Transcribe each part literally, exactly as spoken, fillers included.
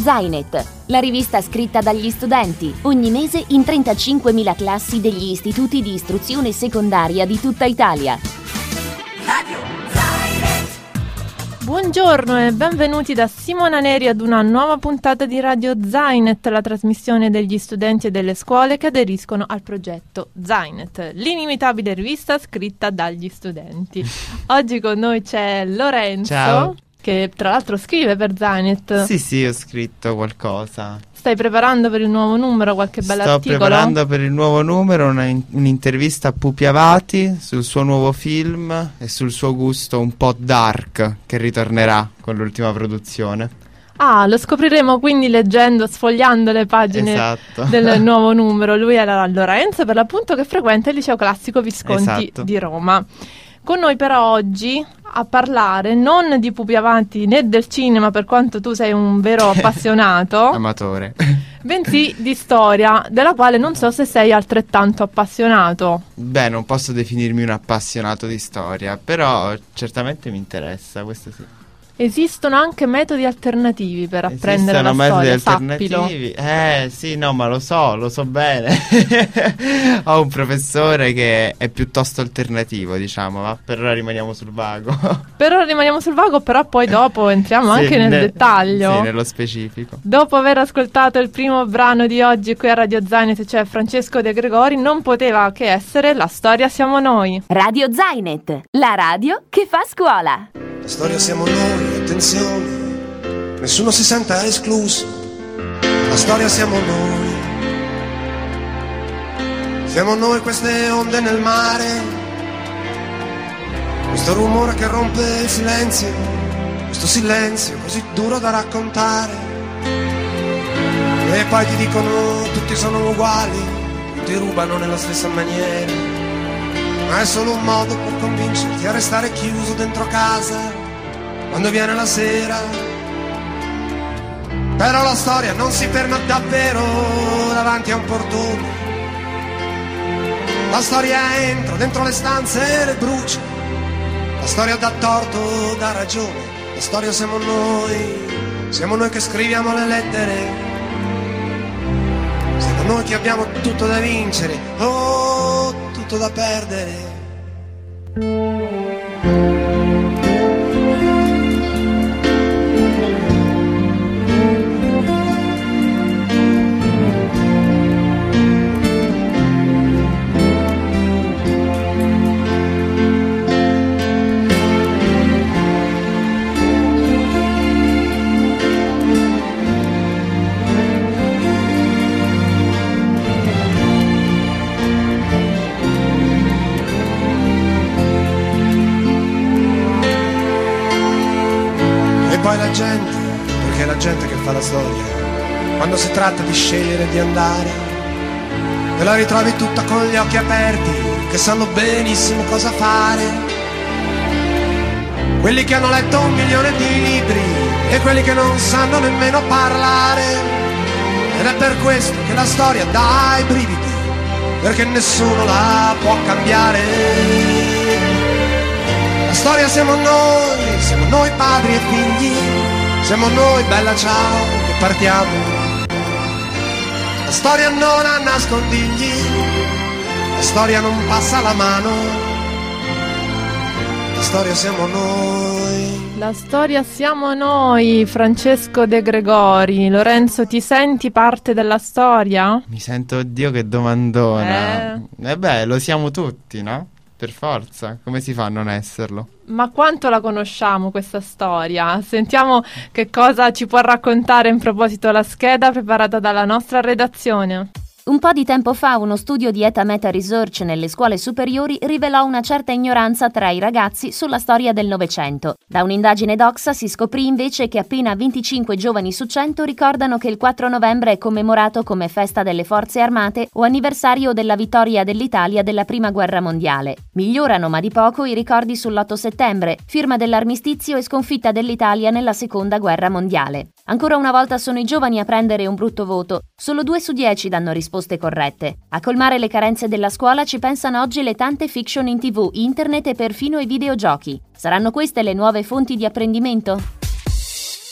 Zainet, la rivista scritta dagli studenti, ogni mese in trentacinquemila classi degli istituti di istruzione secondaria di tutta Italia. Radio Zainet. Buongiorno e benvenuti da Simona Neri ad una nuova puntata di Radio Zainet, la trasmissione degli studenti e delle scuole che aderiscono al progetto Zainet, l'inimitabile rivista scritta dagli studenti. Oggi con noi c'è Lorenzo. Ciao. Che tra l'altro scrive per Zainet. Sì, sì, ho scritto qualcosa. Stai preparando per il nuovo numero qualche bell'articolo? Sto preparando per il nuovo numero una in- un'intervista a Pupi Avati sul suo nuovo film e sul suo gusto un po' dark che ritornerà con l'ultima produzione. Ah, lo scopriremo quindi leggendo, sfogliando le pagine Esatto. del nuovo numero. Lui era Lorenzo, per l'appunto, che frequenta il liceo classico Visconti Esatto. di Roma. Con noi però oggi a parlare non di Pupi Avati né del cinema, per quanto tu sei un vero appassionato, Amatore. bensì di storia, della quale non so se sei altrettanto appassionato. Beh, non posso definirmi un appassionato di storia, però certamente mi interessa, questo sì. Esistono anche metodi alternativi per apprendere la Esistono metodi storia, alternativi? sappilo. Eh, sì, no, ma lo so, lo so bene. Ho un professore che è piuttosto alternativo, diciamo, ma per ora rimaniamo sul vago. Per ora rimaniamo sul vago, però poi dopo entriamo Sì, anche nel ne- dettaglio. Sì, nello specifico. Dopo aver ascoltato il primo brano di oggi qui a Radio Zainet, cioè Francesco De Gregori, non poteva che essere La storia siamo noi. Radio Zainet, la radio che fa scuola. La storia siamo noi, attenzione, nessuno si senta escluso. La storia siamo noi. Siamo noi queste onde nel mare, questo rumore che rompe il silenzio, questo silenzio così duro da raccontare. E poi ti dicono tutti sono uguali, tutti rubano nella stessa maniera, ma è solo un modo per convincerti a restare chiuso dentro casa quando viene la sera. Però la storia non si ferma davvero davanti a un portone. La storia entra dentro le stanze e le brucia. La storia dà torto, dà ragione. La storia siamo noi, siamo noi che scriviamo le lettere. Siamo noi che abbiamo tutto da vincere, oh, tutto da perdere. Poi la gente, perché è la gente che fa la storia, quando si tratta di scegliere di andare, te la ritrovi tutta con gli occhi aperti, che sanno benissimo cosa fare. Quelli che hanno letto un milione di libri e quelli che non sanno nemmeno parlare. Ed è per questo che la storia dà i brividi, perché nessuno la può cambiare. La storia siamo noi, siamo noi padri e figli, siamo noi, bella ciao, che partiamo. La storia non ha nascondigli, la storia non passa la mano, la storia siamo noi. La storia siamo noi, Francesco De Gregori. Lorenzo, ti senti parte della storia? Mi sento, oddio, che domandona. Eh. Eh beh, lo siamo tutti, no? Per forza, come si fa a non esserlo? Ma quanto la conosciamo questa storia? Sentiamo che cosa ci può raccontare in proposito la scheda preparata dalla nostra redazione. Un po' di tempo fa uno studio di Eta Meta Research nelle scuole superiori rivelò una certa ignoranza tra i ragazzi sulla storia del Novecento. Da un'indagine Doxa si scoprì invece che appena venticinque giovani su cento ricordano che il quattro novembre è commemorato come festa delle forze armate o anniversario della vittoria dell'Italia della Prima Guerra Mondiale. Migliorano ma di poco i ricordi sull'otto settembre, firma dell'armistizio e sconfitta dell'Italia nella Seconda Guerra Mondiale. Ancora una volta sono i giovani a prendere un brutto voto. Solo due su dieci danno risposte corrette. A colmare le carenze della scuola ci pensano oggi le tante fiction in tv, internet e perfino i videogiochi. Saranno queste le nuove fonti di apprendimento?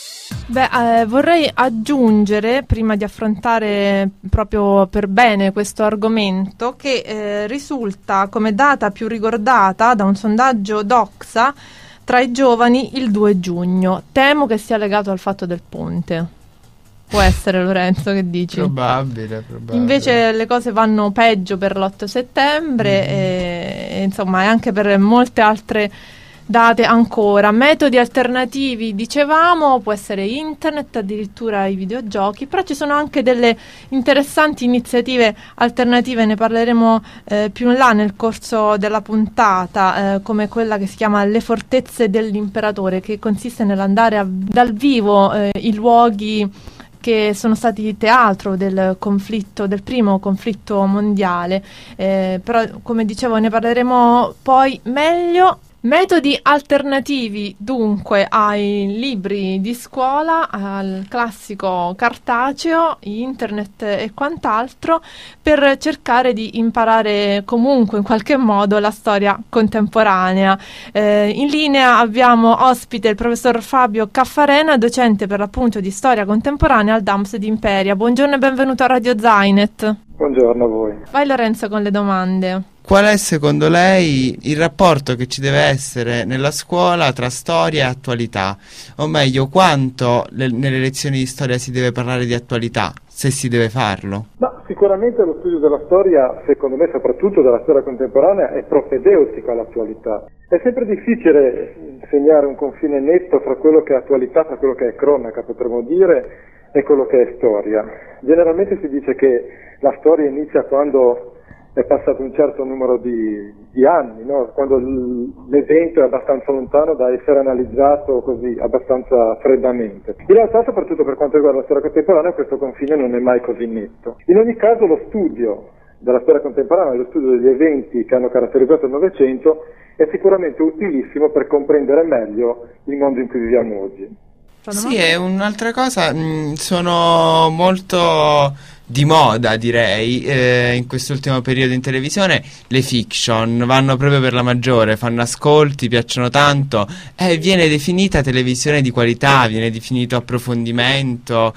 Beh, eh, vorrei aggiungere, prima di affrontare proprio per bene questo argomento, che eh, risulta come data più ricordata da un sondaggio Doxa tra i giovani il due giugno. Temo che sia legato al fatto del ponte. Può essere, Lorenzo, che dici? Probabile, probabile. Invece le cose vanno peggio per l'otto settembre mm. e, e insomma e anche per molte altre date ancora. Metodi alternativi, dicevamo, può essere internet, addirittura i videogiochi, però ci sono anche delle interessanti iniziative alternative, ne parleremo eh, più in là nel corso della puntata, eh, come quella che si chiama Le Fortezze dell'Imperatore, che consiste nell'andare a, dal vivo eh, i luoghi che sono stati teatro del conflitto, del primo conflitto mondiale, eh, però come dicevo ne parleremo poi meglio. Metodi alternativi dunque ai libri di scuola, al classico cartaceo, internet e quant'altro, per cercare di imparare comunque in qualche modo la storia contemporanea. Eh, in linea abbiamo ospite il professor Fabio Caffarena, docente per l'appunto di storia contemporanea al D A M S di Imperia. Buongiorno e benvenuto a Radio Zainet. Buongiorno a voi. Vai Lorenzo con le domande. Qual è secondo lei il rapporto che ci deve essere nella scuola tra storia e attualità? O meglio, quanto le, nelle lezioni di storia si deve parlare di attualità, se si deve farlo? Ma sicuramente lo studio della storia, secondo me soprattutto della storia contemporanea, è propedeutico all'attualità. È sempre difficile segnare un confine netto fra quello che è attualità, fra quello che è cronaca, potremmo dire, e quello che è storia. Generalmente si dice che la storia inizia quando è passato un certo numero di, di anni, no? Quando l'evento è abbastanza lontano da essere analizzato così abbastanza freddamente. In realtà, soprattutto per quanto riguarda la storia contemporanea, questo confine non è mai così netto. In ogni caso lo studio della storia contemporanea, lo studio degli eventi che hanno caratterizzato il Novecento è sicuramente utilissimo per comprendere meglio il mondo in cui viviamo oggi. Sì, è un'altra cosa, mh, sono molto di moda, direi, eh, in quest'ultimo periodo in televisione le fiction vanno proprio per la maggiore, fanno ascolti, piacciono tanto, eh, viene definita televisione di qualità, viene definito approfondimento.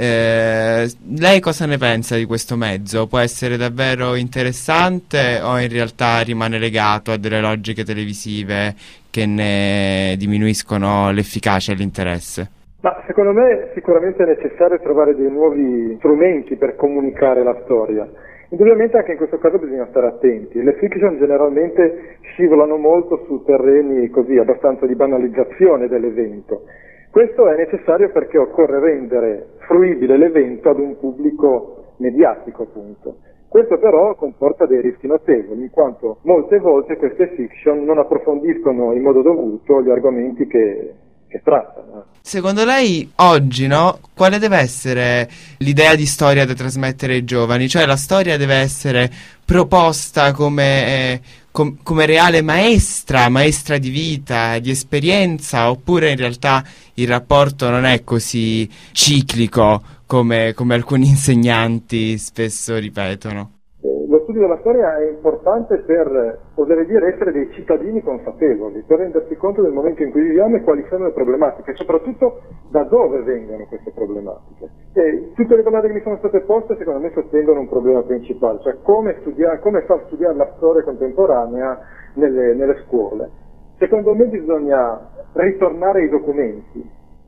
Eh, lei cosa ne pensa di questo mezzo? Può essere davvero interessante o in realtà rimane legato a delle logiche televisive che ne diminuiscono l'efficacia e l'interesse? Ma secondo me sicuramente è necessario trovare dei nuovi strumenti per comunicare la storia. Indubbiamente anche in questo caso bisogna stare attenti. Le fiction generalmente scivolano molto su terreni così abbastanza di banalizzazione dell'evento. Questo è necessario perché occorre rendere fruibile l'evento ad un pubblico mediatico, appunto. Questo però comporta dei rischi notevoli, in quanto molte volte queste fiction non approfondiscono in modo dovuto gli argomenti che che trattano. Secondo lei oggi, no? Quale deve essere l'idea di storia da trasmettere ai giovani? Cioè la storia deve essere proposta come, eh, com- come reale maestra, maestra di vita, di esperienza, oppure in realtà il rapporto non è così ciclico come, come alcuni insegnanti spesso ripetono? Lo studio della storia è importante per, oserei dire, essere dei cittadini consapevoli, per rendersi conto del momento in cui viviamo e quali sono le problematiche, e soprattutto da dove vengono queste problematiche. E tutte le domande che mi sono state poste secondo me sostengono un problema principale, cioè come studiare, come far studiare la storia contemporanea nelle, nelle scuole. Secondo me bisogna ritornare ai documenti.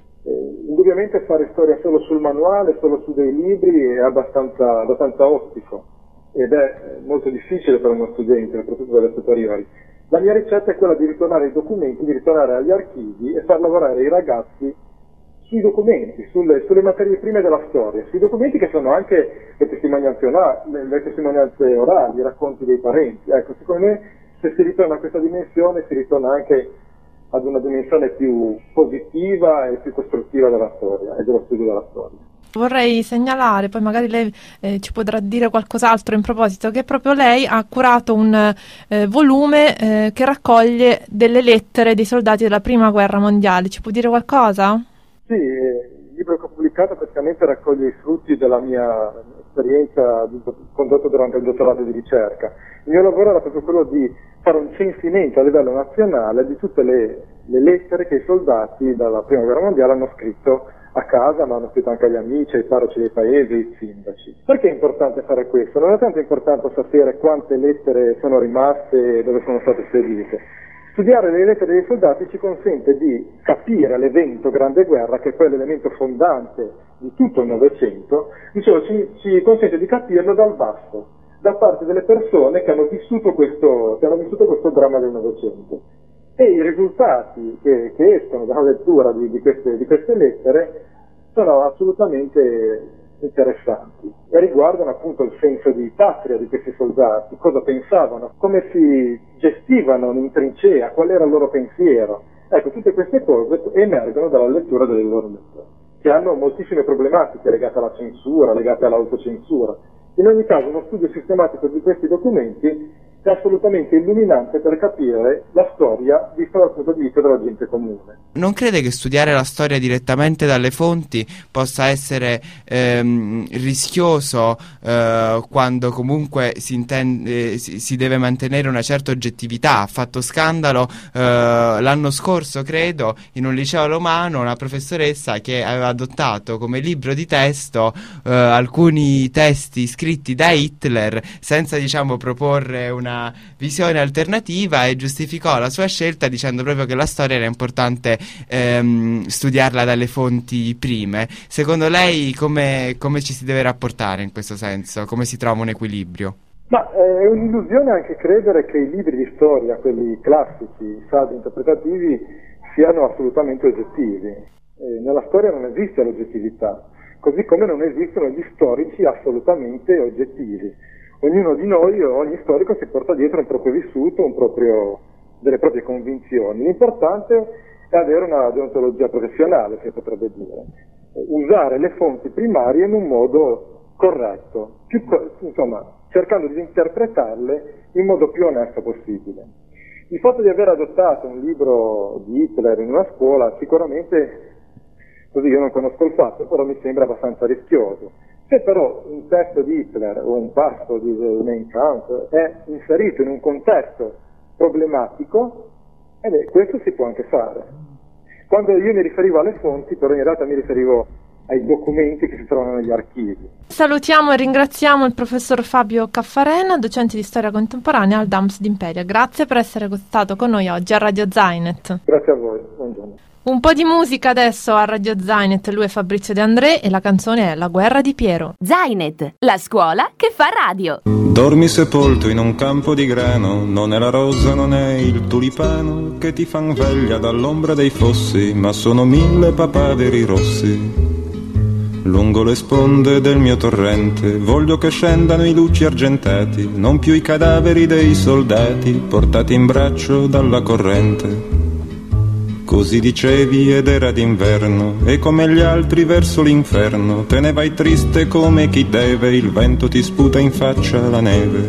Eh, indubbiamente fare storia solo sul manuale, solo su dei libri è abbastanza, abbastanza ostico. Ed è molto difficile per uno studente, soprattutto delle superiori. La mia ricetta è quella di ritornare ai documenti, di ritornare agli archivi e far lavorare i ragazzi sui documenti, sulle, sulle materie prime della storia, sui documenti che sono anche le testimonianze, le, le testimonianze orali, i racconti dei parenti. Ecco, secondo me se si ritorna a questa dimensione si ritorna anche ad una dimensione più positiva e più costruttiva della storia e dello studio della storia. Vorrei segnalare, poi magari lei eh, ci potrà dire qualcos'altro in proposito, che proprio lei ha curato un eh, volume eh, che raccoglie delle lettere dei soldati della Prima Guerra Mondiale. Ci può dire qualcosa? Sì, il libro che ho pubblicato praticamente raccoglie i frutti della mia esperienza condotta durante il dottorato di ricerca. Il mio lavoro era proprio quello di fare un censimento a livello nazionale di tutte le le lettere che i soldati dalla prima guerra mondiale hanno scritto a casa, ma hanno scritto anche agli amici, ai parroci dei paesi, ai sindaci. Perché è importante fare questo? Non è tanto importante sapere quante lettere sono rimaste e dove sono state spedite. Studiare le lettere dei soldati ci consente di capire l'evento Grande Guerra, che è poi l'elemento fondante di tutto il Novecento, dicevo, ci, ci consente di capirlo dal basso, da parte delle persone che hanno vissuto questo, che hanno vissuto questo dramma del Novecento. E i risultati che, che escono dalla lettura di, di, queste, di queste lettere sono assolutamente interessanti e riguardano appunto il senso di patria di questi soldati, cosa pensavano, come si gestivano in trincea, qual era il loro pensiero. Ecco, tutte queste cose emergono dalla lettura delle loro lettere, che hanno moltissime problematiche legate alla censura, legate all'autocensura. In ogni caso, uno studio sistematico di questi documenti è assolutamente illuminante per capire la storia vista dal punto di vista della gente comune. Non crede che studiare la storia direttamente dalle fonti possa essere ehm, rischioso eh, quando comunque si, intende, si, si deve mantenere una certa oggettività? Ha fatto scandalo eh, l'anno scorso, credo, in un liceo romano una professoressa che aveva adottato come libro di testo eh, alcuni testi scritti da Hitler senza, diciamo, proporre una visione alternativa, e giustificò la sua scelta dicendo proprio che la storia era importante ehm, studiarla dalle fonti prime. Secondo lei come, come ci si deve rapportare in questo senso? Come si trova un equilibrio? Ma è un'illusione anche credere che i libri di storia, quelli classici, i saggi interpretativi, siano assolutamente oggettivi. Eh, nella storia non esiste l'oggettività, così come non esistono gli storici assolutamente oggettivi. Ognuno di noi, ogni storico, si porta dietro un proprio vissuto, un proprio, delle proprie convinzioni. L'importante è avere una deontologia professionale, si potrebbe dire. Usare le fonti primarie in un modo corretto, più, insomma, cercando di interpretarle in modo più onesto possibile. Il fatto di aver adottato un libro di Hitler in una scuola, sicuramente, così io non conosco il fatto, però mi sembra abbastanza rischioso. Se però un testo di Hitler o un passo di Mein Kampf è inserito in un contesto problematico, eh beh, questo si può anche fare. Quando io mi riferivo alle fonti, però in realtà mi riferivo ai documenti che si trovano negli archivi. Salutiamo e ringraziamo il professor Fabio Caffarena, docente di storia contemporanea al D A M S di Imperia. Grazie per essere stato con noi oggi a Radio Zainet. Grazie a voi, buongiorno. Un po' di musica adesso a Radio Zainet, lui è Fabrizio De André e la canzone è La guerra di Piero. Zainet, la scuola che fa radio. Dormi sepolto in un campo di grano, non è la rosa, non è il tulipano che ti fan veglia dall'ombra dei fossi, ma sono mille papaveri rossi. Lungo le sponde del mio torrente voglio che scendano i luci argentati, non più i cadaveri dei soldati portati in braccio dalla corrente. Così dicevi ed era d'inverno, e come gli altri verso l'inferno te ne vai triste come chi deve, il vento ti sputa in faccia la neve.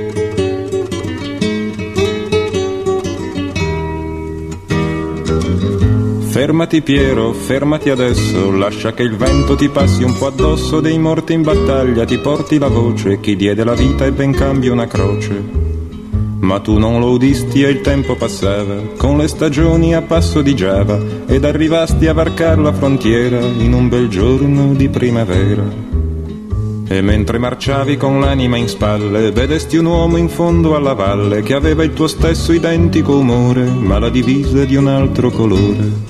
Fermati Piero, fermati adesso, lascia che il vento ti passi un po' addosso, dei morti in battaglia ti porti la voce, chi diede la vita e ben cambia una croce. Ma tu non lo udisti e il tempo passava, con le stagioni a passo di Giava, ed arrivasti a varcar la frontiera in un bel giorno di primavera. E mentre marciavi con l'anima in spalle, vedesti un uomo in fondo alla valle, che aveva il tuo stesso identico umore, ma la divisa di un altro colore.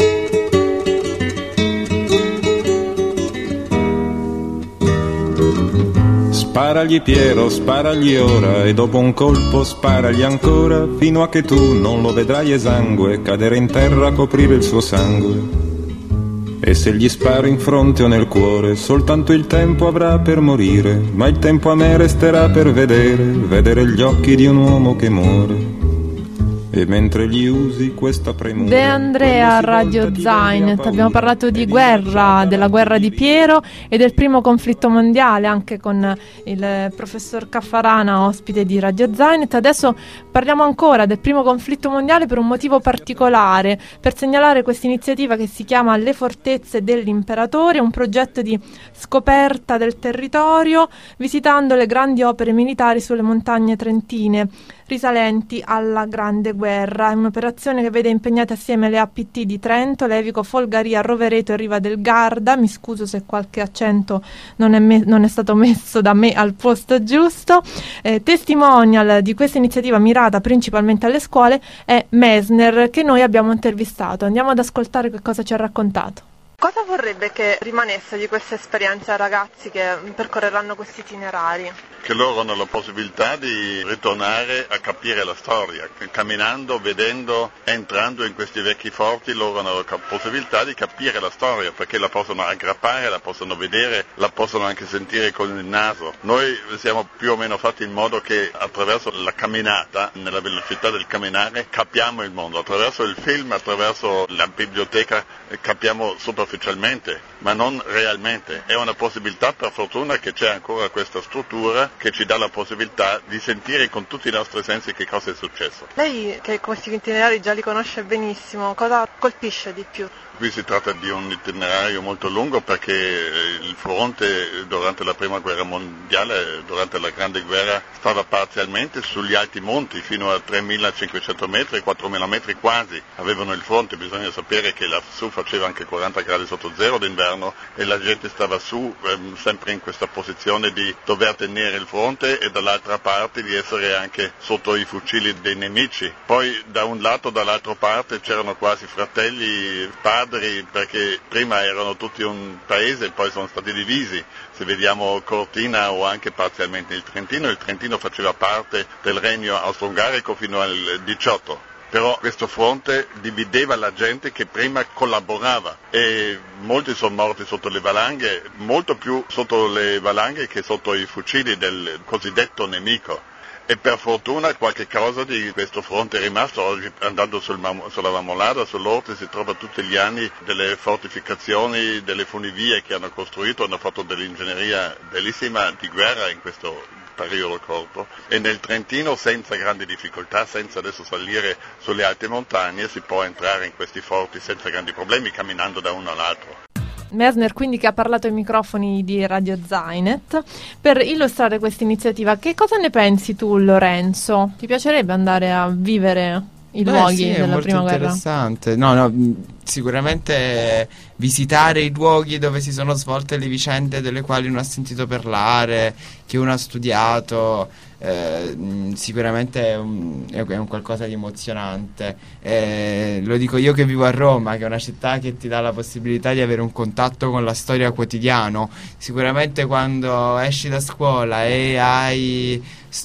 Sparagli Piero, sparagli ora, e dopo un colpo sparagli ancora, fino a che tu non lo vedrai esangue, cadere in terra a coprire il suo sangue. E se gli sparo in fronte o nel cuore, soltanto il tempo avrà per morire, ma il tempo a me resterà per vedere, vedere gli occhi di un uomo che muore. E mentre gli usi questa premura. De Andrea, Radio Zainet, abbiamo parlato di guerra, della guerra di Piero e del primo conflitto mondiale, anche con il professor Caffarana, ospite di Radio Zainet. Adesso parliamo ancora del primo conflitto mondiale per un motivo particolare, per segnalare questa iniziativa che si chiama Le Fortezze dell'Imperatore, un progetto di scoperta del territorio visitando le grandi opere militari sulle montagne trentine. risalenti alla Grande Guerra. È un'operazione che vede impegnate assieme le A P T di Trento, Levico, Folgaria, Rovereto e Riva del Garda. Mi scuso se qualche accento non è, me- non è stato messo da me al posto giusto. Eh, testimonial di questa iniziativa mirata principalmente alle scuole è Messner, che noi abbiamo intervistato. Andiamo ad ascoltare che cosa ci ha raccontato. Cosa vorrebbe che rimanesse di questa esperienza ai ragazzi che percorreranno questi itinerari? Che loro hanno la possibilità di ritornare a capire la storia, camminando, vedendo, entrando in questi vecchi forti, loro hanno la possibilità di capire la storia, perché la possono aggrappare, la possono vedere, la possono anche sentire con il naso. Noi siamo più o meno fatti in modo che attraverso la camminata, nella velocità del camminare, capiamo il mondo. Attraverso il film, attraverso la biblioteca, capiamo superficialmente, ma non realmente. È una possibilità, per fortuna, che c'è ancora questa struttura che ci dà la possibilità di sentire con tutti i nostri sensi che cosa è successo. Lei, che questi itinerari già li conosce benissimo, cosa colpisce di più? Qui si tratta di un itinerario molto lungo perché il fronte durante la prima guerra mondiale, durante la grande guerra, stava parzialmente sugli alti monti fino a tremilacinquecento metri, quattromila metri quasi avevano il fronte. Bisogna sapere che lassù faceva anche quaranta gradi sotto zero d'inverno e la gente stava su ehm, sempre in questa posizione di dover tenere il fronte e dall'altra parte di essere anche sotto i fucili dei nemici. Poi da un lato e dall'altra parte c'erano quasi fratelli, padri, perché prima erano tutti un paese e poi sono stati divisi. Se vediamo Cortina o anche parzialmente il Trentino, il Trentino faceva parte del regno austro-ungarico fino al diciotto. Però questo fronte divideva la gente che prima collaborava e molti sono morti sotto le valanghe, molto più sotto le valanghe che sotto i fucili del cosiddetto nemico. E per fortuna qualche cosa di questo fronte è rimasto. Oggi andando sul Mam- sulla Marmolada, sull'Orte, si trova tutti gli anni delle fortificazioni, delle funivie che hanno costruito, hanno fatto dell'ingegneria bellissima di guerra in questo periodo corto. E nel Trentino senza grandi difficoltà, senza adesso salire sulle alte montagne, si può entrare in questi forti senza grandi problemi camminando da uno all'altro. Messner, quindi, che ha parlato ai microfoni di Radio Zainet per illustrare questa iniziativa. Che cosa ne pensi tu, Lorenzo? Ti piacerebbe andare a vivere i Beh, luoghi sì, della prima guerra? È molto interessante. No, no, sicuramente visitare i luoghi dove si sono svolte le vicende delle quali uno ha sentito parlare, che uno ha studiato, eh, sicuramente è un, è un qualcosa di emozionante. Eh, lo dico io che vivo a Roma, che è una città che ti dà la possibilità di avere un contatto con la storia quotidiano. Sicuramente quando esci da scuola e hai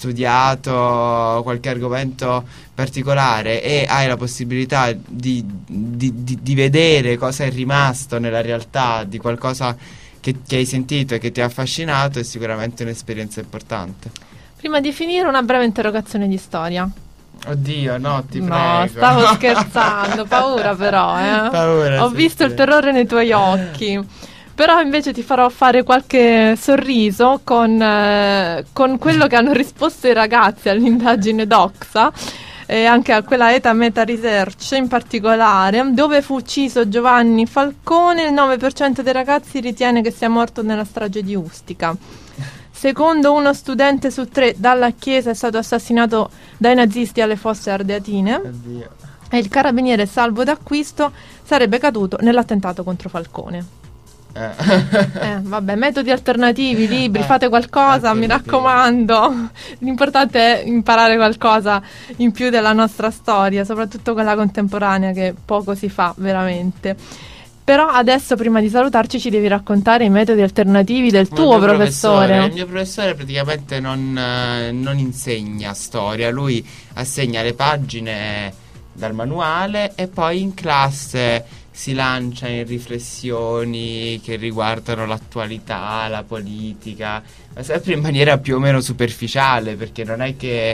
studiato qualche argomento particolare e hai la possibilità di, di, di, di vedere cosa è rimasto nella realtà di qualcosa che, che hai sentito e che ti ha affascinato, è sicuramente un'esperienza importante. Prima di finire, una breve interrogazione di storia. Oddio, no, ti no, prego. No, stavo scherzando, paura però, eh. Paura, Ho sì, visto sì. il terrore nei tuoi occhi. Però invece ti farò fare qualche sorriso con, eh, con quello che hanno risposto i ragazzi all'indagine Doxa e anche a quella ETA Meta Research in particolare, dove fu ucciso Giovanni Falcone. Il nove per cento dei ragazzi ritiene che sia morto nella strage di Ustica. Secondo uno studente su tre dalla Chiesa è stato assassinato dai nazisti alle fosse ardeatine. Oddio. E il carabiniere Salvo D'Acquisto sarebbe caduto nell'attentato contro Falcone. Eh. eh, vabbè, metodi alternativi, libri, Eh, fate qualcosa, mi raccomando. L'importante è imparare qualcosa in più della nostra storia, soprattutto quella contemporanea, che poco si fa veramente. Però adesso, prima di salutarci, ci devi raccontare i metodi alternativi del tuo il professore. professore. Il mio professore praticamente non, eh, non insegna storia, lui assegna le pagine dal manuale e poi in classe si lancia in riflessioni che riguardano l'attualità, la politica, ma sempre in maniera più o meno superficiale, perché non è che,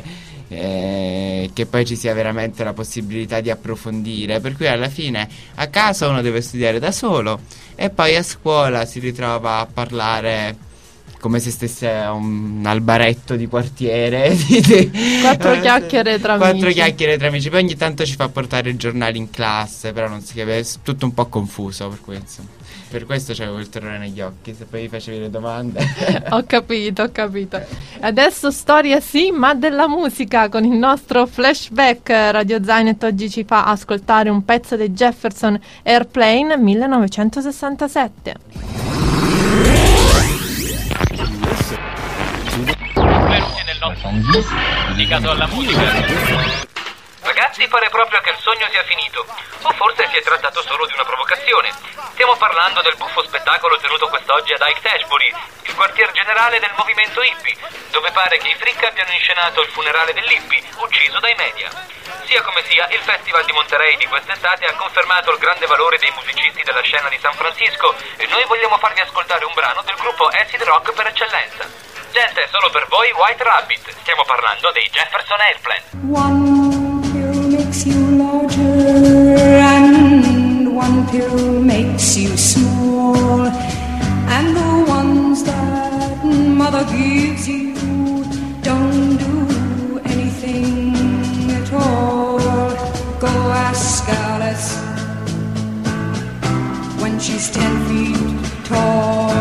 eh, che poi ci sia veramente la possibilità di approfondire, per cui alla fine a casa uno deve studiare da solo e poi a scuola si ritrova a parlare come se stesse a un albaretto di quartiere. Quattro chiacchiere tra Quattro amici. chiacchiere tra amici. Poi ogni tanto ci fa portare i giornali in classe, però non si capisce, è tutto un po' confuso, per questo. Per questo c'avevo il terrore negli occhi, se poi mi facevi le domande. Ho capito, ho capito. Adesso storia sì, ma della musica, con il nostro flashback. Radio Zainet oggi ci fa ascoltare un pezzo dei Jefferson Airplane millenovecentosessantasette. Benvenuti nel nostro dedicato alla musica. Ragazzi, pare proprio che il sogno sia finito, o forse si è trattato solo di una provocazione. Stiamo parlando del buffo spettacolo tenuto quest'oggi ad Haight Ashbury, il quartier generale del movimento hippie, dove pare che i freak abbiano inscenato il funerale dell'hippie ucciso dai media. Sia come sia, il Festival di Monterey di quest'estate ha confermato il grande valore dei musicisti della scena di San Francisco e noi vogliamo farvi ascoltare un brano del gruppo acid rock per eccellenza. Gente, solo per voi White Rabbit, stiamo parlando dei Jefferson Airplane. One pill makes you larger and one pill makes you small, and the ones that mother gives you don't do anything at all. Go ask Alice when she's ten feet tall.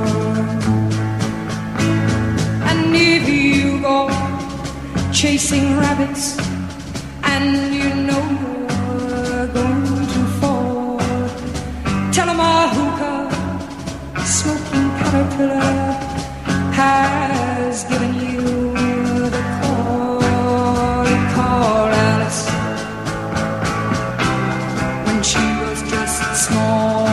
And if you go chasing rabbits and you know you're going to fall, tell 'em a hookah smoking caterpillar has given you the call. You call Alice when she was just small.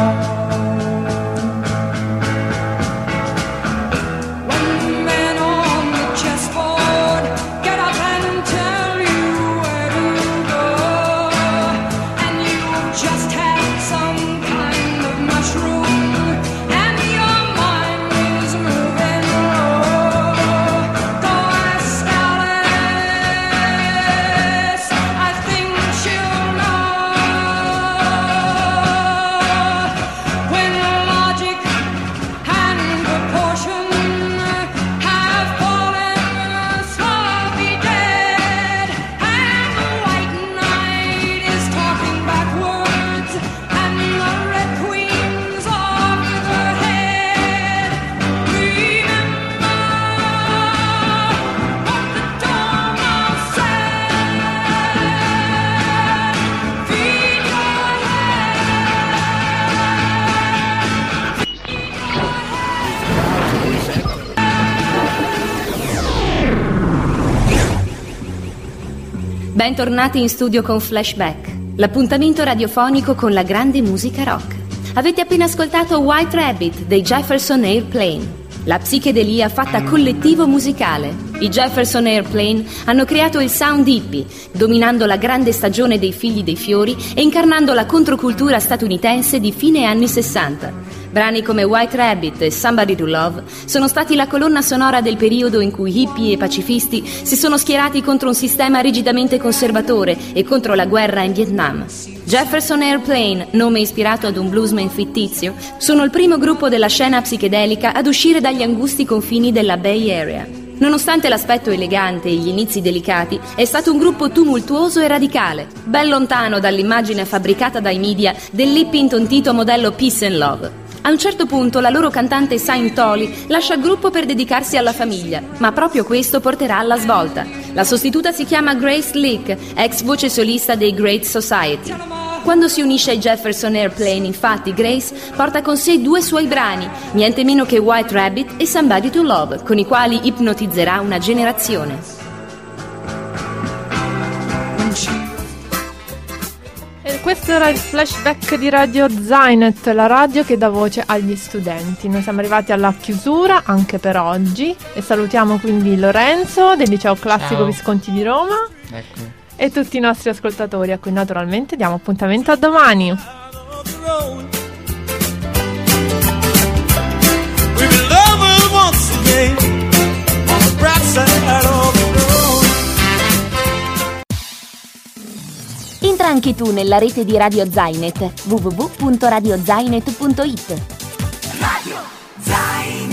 Bentornati in studio con Flashback, l'appuntamento radiofonico con la grande musica rock. Avete appena ascoltato White Rabbit dei Jefferson Airplane, la psichedelia fatta collettivo musicale. I Jefferson Airplane hanno creato il sound hippie, dominando la grande stagione dei figli dei fiori e incarnando la controcultura statunitense di fine anni sessanta. Brani come White Rabbit e Somebody to Love sono stati la colonna sonora del periodo in cui hippie e pacifisti si sono schierati contro un sistema rigidamente conservatore e contro la guerra in Vietnam. Jefferson Airplane, nome ispirato ad un bluesman fittizio, sono il primo gruppo della scena psichedelica ad uscire dagli angusti confini della Bay Area. Nonostante l'aspetto elegante e gli inizi delicati, è stato un gruppo tumultuoso e radicale, ben lontano dall'immagine fabbricata dai media dell'hippie intontito modello Peace and Love. A un certo punto la loro cantante Saint Tolly lascia il gruppo per dedicarsi alla famiglia, ma proprio questo porterà alla svolta. La sostituta si chiama Grace Leak, ex voce solista dei Great Society. Quando si unisce ai Jefferson Airplane, infatti, Grace porta con sé due suoi brani, niente meno che White Rabbit e Somebody to Love, con i quali ipnotizzerà una generazione. E questo era il flashback di Radio Zainet, la radio che dà voce agli studenti. Noi siamo arrivati alla chiusura anche per oggi e salutiamo quindi Lorenzo del Liceo Classico Ciao. Visconti di Roma. Ecco. E tutti i nostri ascoltatori, a cui naturalmente diamo appuntamento a domani. Entra anche tu nella rete di Radio Zainet, w w w punto radio zainet punto it. Radio Zainet.